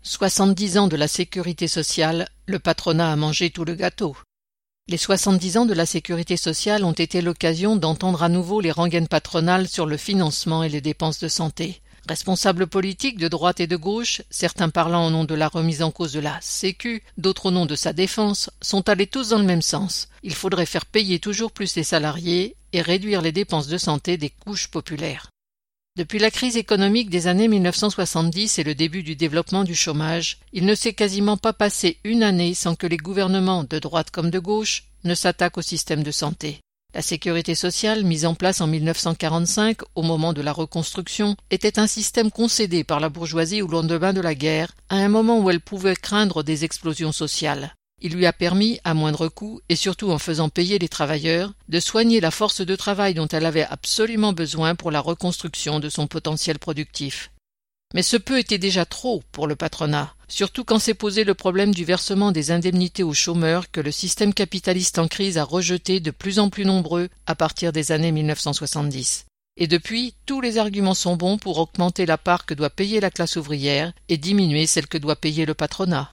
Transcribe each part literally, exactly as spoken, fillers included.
Soixante-dix ans de la sécurité sociale, le patronat a mangé tout le gâteau. Les soixante-dix ans de la sécurité sociale ont été l'occasion d'entendre à nouveau les rengaines patronales sur le financement et les dépenses de santé. Responsables politiques de droite et de gauche, certains parlant au nom de la remise en cause de la Sécu, d'autres au nom de sa défense, sont allés tous dans le même sens. Il faudrait faire payer toujours plus les salariés et réduire les dépenses de santé des couches populaires. Depuis la crise économique des années mille neuf cent soixante-dix et le début du développement du chômage, il ne s'est quasiment pas passé une année sans que les gouvernements, de droite comme de gauche, ne s'attaquent au système de santé. La sécurité sociale, mise en place en mille neuf cent quarante-cinq, au moment de la reconstruction, était un système concédé par la bourgeoisie au lendemain de la guerre, à un moment où elle pouvait craindre des explosions sociales. Il lui a permis, à moindre coût, et surtout en faisant payer les travailleurs, de soigner la force de travail dont elle avait absolument besoin pour la reconstruction de son potentiel productif. Mais ce peu était déjà trop pour le patronat, surtout quand s'est posé le problème du versement des indemnités aux chômeurs que le système capitaliste en crise a rejeté de plus en plus nombreux à partir des années mille neuf cent soixante-dix. Et depuis, tous les arguments sont bons pour augmenter la part que doit payer la classe ouvrière et diminuer celle que doit payer le patronat.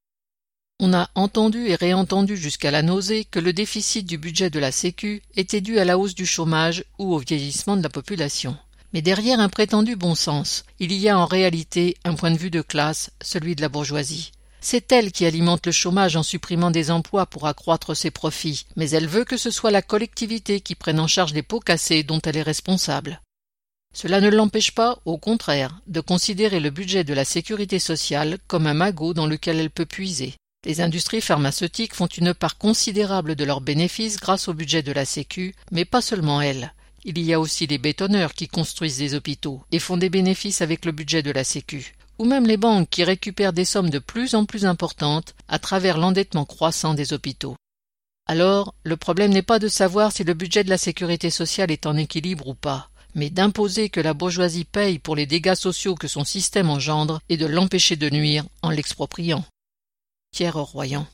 On a entendu et réentendu jusqu'à la nausée que le déficit du budget de la Sécu était dû à la hausse du chômage ou au vieillissement de la population. Mais derrière un prétendu bon sens, il y a en réalité un point de vue de classe, celui de la bourgeoisie. C'est elle qui alimente le chômage en supprimant des emplois pour accroître ses profits, mais elle veut que ce soit la collectivité qui prenne en charge les pots cassés dont elle est responsable. Cela ne l'empêche pas, au contraire, de considérer le budget de la sécurité sociale comme un magot dans lequel elle peut puiser. Les industries pharmaceutiques font une part considérable de leurs bénéfices grâce au budget de la Sécu, mais pas seulement elles. Il y a aussi les bétonneurs qui construisent des hôpitaux et font des bénéfices avec le budget de la Sécu, ou même les banques qui récupèrent des sommes de plus en plus importantes à travers l'endettement croissant des hôpitaux. Alors, le problème n'est pas de savoir si le budget de la sécurité sociale est en équilibre ou pas, mais d'imposer que la bourgeoisie paye pour les dégâts sociaux que son système engendre et de l'empêcher de nuire en l'expropriant. Pierre Royan.